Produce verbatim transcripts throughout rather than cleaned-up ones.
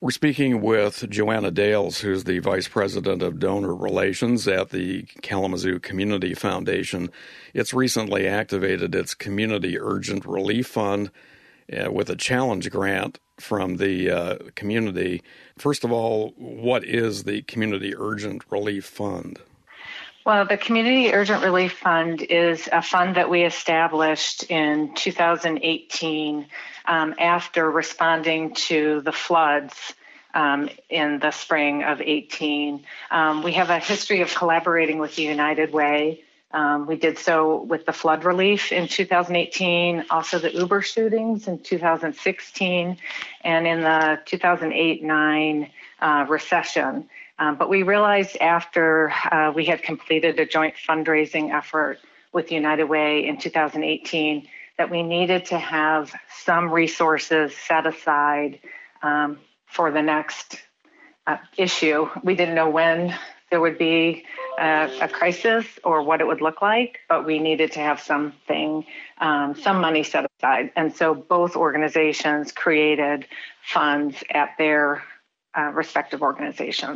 We're speaking with Joanna Dales, who's the Vice President of Donor Relations at the Kalamazoo Community Foundation. It's recently activated its Community Urgent Relief Fund uh, with a challenge grant from the uh, community. First of all, what is the Community Urgent Relief Fund? Well, the Community Urgent Relief Fund is a fund that we established in two thousand eighteen um, after responding to the floods um, in the spring of eighteen. Um, we have a history of collaborating with the United Way. Um, we did so with the flood relief in two thousand eighteen, also the Uber shootings in two thousand sixteen, and in the two thousand eight nine uh, recession. Um, but we realized after uh, we had completed a joint fundraising effort with United Way in two thousand eighteen that we needed to have some resources set aside um, for the next uh, issue. We didn't know when there would be a, a crisis or what it would look like, but we needed to have something, um, some money set aside. And so both organizations created funds at their uh, respective organizations.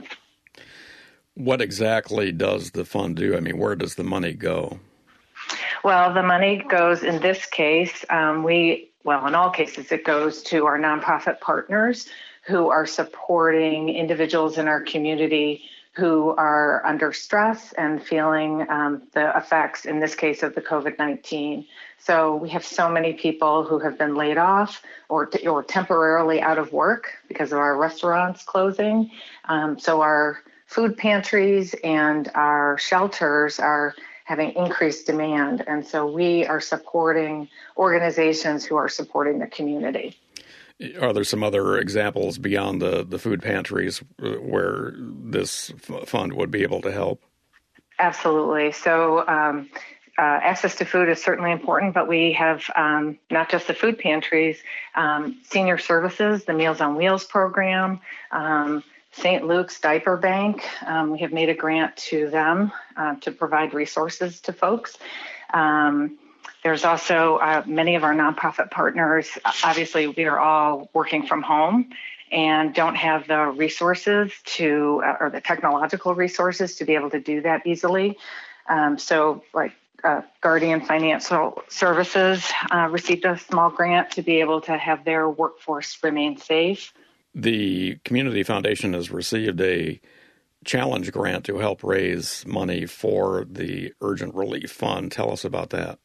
What exactly does the fund do? I mean, where does the money go? Well, the money goes, in this case, um, we, well, in all cases, it goes to our nonprofit partners who are supporting individuals in our community who are under stress and feeling um, the effects, in this case, of the COVID nineteen. So we have so many people who have been laid off or, t- or temporarily out of work because of our restaurants closing. Um, so our food pantries and our shelters are having increased demand. And so we are supporting organizations who are supporting the community. Are there some other examples beyond the, the food pantries where this f- fund would be able to help? Absolutely. So um, uh, access to food is certainly important, but we have um, not just the food pantries, um, senior services, the Meals on Wheels program, um, Saint Luke's Diaper Bank. Um, we have made a grant to them uh, to provide resources to folks. Um, there's also uh, many of our nonprofit partners. Obviously, we are all working from home and don't have the resources to, uh, or the technological resources to be able to do that easily. Um, so like uh, Guardian Financial Services uh, received a small grant to be able to have their workforce remain safe. The Community Foundation has received a challenge grant to help raise money for the Urgent Relief Fund. Tell us about that.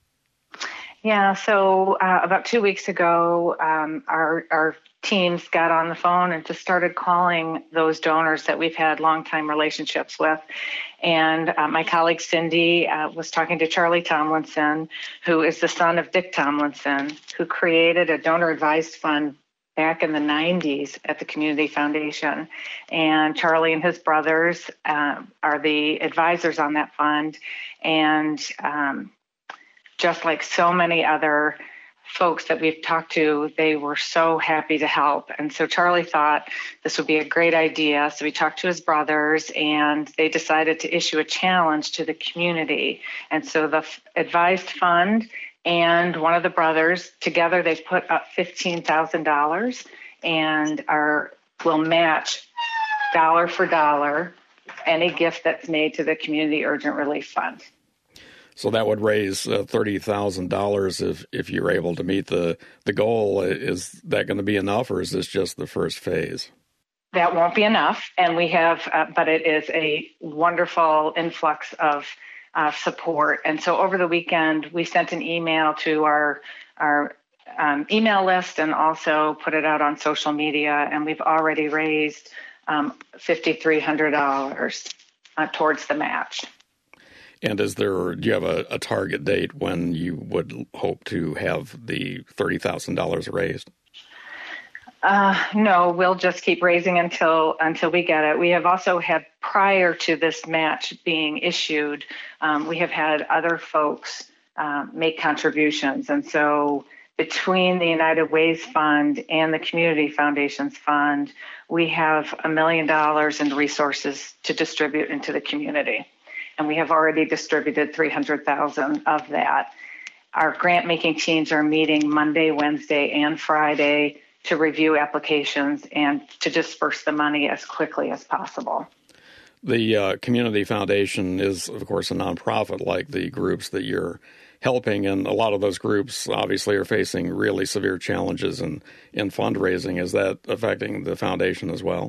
Yeah, so uh, about two weeks ago, um, our, our teams got on the phone and just started calling those donors that we've had longtime relationships with. And uh, my colleague Cindy uh, was talking to Charlie Tomlinson, who is the son of Dick Tomlinson, who created a donor-advised fund back in the nineties at the Community Foundation. And Charlie and his brothers uh, are the advisors on that fund. And um, just like so many other folks that we've talked to, they were so happy to help. And so Charlie thought this would be a great idea. So we talked to his brothers and they decided to issue a challenge to the community. And so the f- advised fund and one of the brothers, together they put up fifteen thousand dollars and are will match dollar for dollar any gift that's made to the Community Urgent Relief Fund. So that would raise uh, thirty thousand dollars if, if you're able to meet the, the goal. Is that going to be enough, or is this just the first phase? That won't be enough, and we have, uh, but it is a wonderful influx of Uh, support. And so over the weekend, we sent an email to our our um, email list and also put it out on social media. And we've already raised um, five thousand three hundred dollars uh, towards the match. And is there, do you have a, a target date when you would hope to have the thirty thousand dollars raised? Uh, no, we'll just keep raising until until we get it. We have also had, prior to this match being issued, um, we have had other folks uh, make contributions. And so between the United Ways Fund and the Community Foundations Fund, we have a million dollars in resources to distribute into the community. And we have already distributed three hundred thousand of that. Our grant-making teams are meeting Monday, Wednesday, and Friday to review applications and to disperse the money as quickly as possible. The uh, Community Foundation is, of course, a nonprofit like the groups that you're helping, and a lot of those groups obviously are facing really severe challenges in, in fundraising. Is that affecting the foundation as well?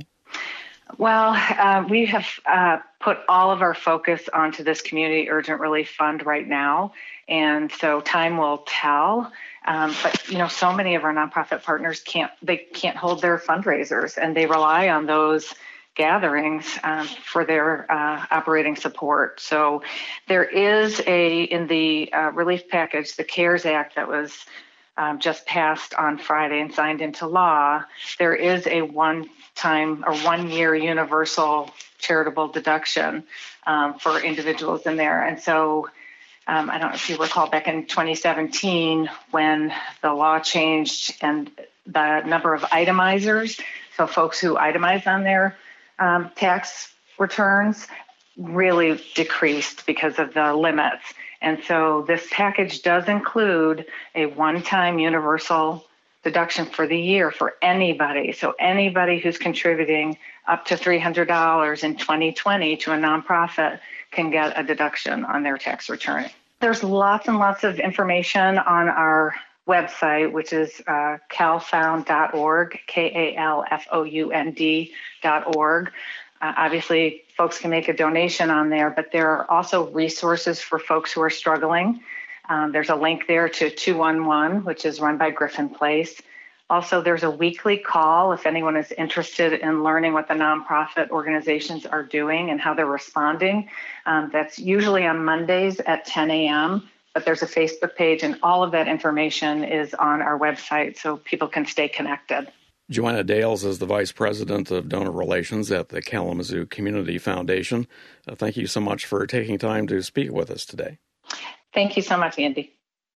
Well, uh, we have uh, put all of our focus onto this Community Urgent Relief Fund right now, and so time will tell. Um, but you know, so many of our nonprofit partners can't they can't hold their fundraisers, and they rely on those gatherings um, for their uh, operating support. So there is a in the uh, relief package, the CARES Act that was um, just passed on Friday and signed into law. There is a one-time or one-year universal charitable deduction um, for individuals in there, and so. Um, I don't know if you recall back in twenty seventeen when the law changed and the number of itemizers, so folks who itemize on their um, tax returns, really decreased because of the limits. And so this package does include a one-time universal deduction for the year for anybody. So anybody who's contributing up to three hundred dollars in twenty twenty to a nonprofit can get a deduction on their tax return. There's lots and lots of information on our website, which is uh, calfound dot org, K A L F O U N D dot org. Uh, obviously, folks can make a donation on there, but there are also resources for folks who are struggling. Um, there's a link there to two one one, which is run by Griffin Place. Also, there's a weekly call if anyone is interested in learning what the nonprofit organizations are doing and how they're responding. Um, that's usually on Mondays at ten a.m., but there's a Facebook page, and all of that information is on our website so people can stay connected. Joanna Dales is the Vice President of Donor Relations at the Kalamazoo Community Foundation. Uh, thank you so much for taking time to speak with us today. Thank you so much, Andy.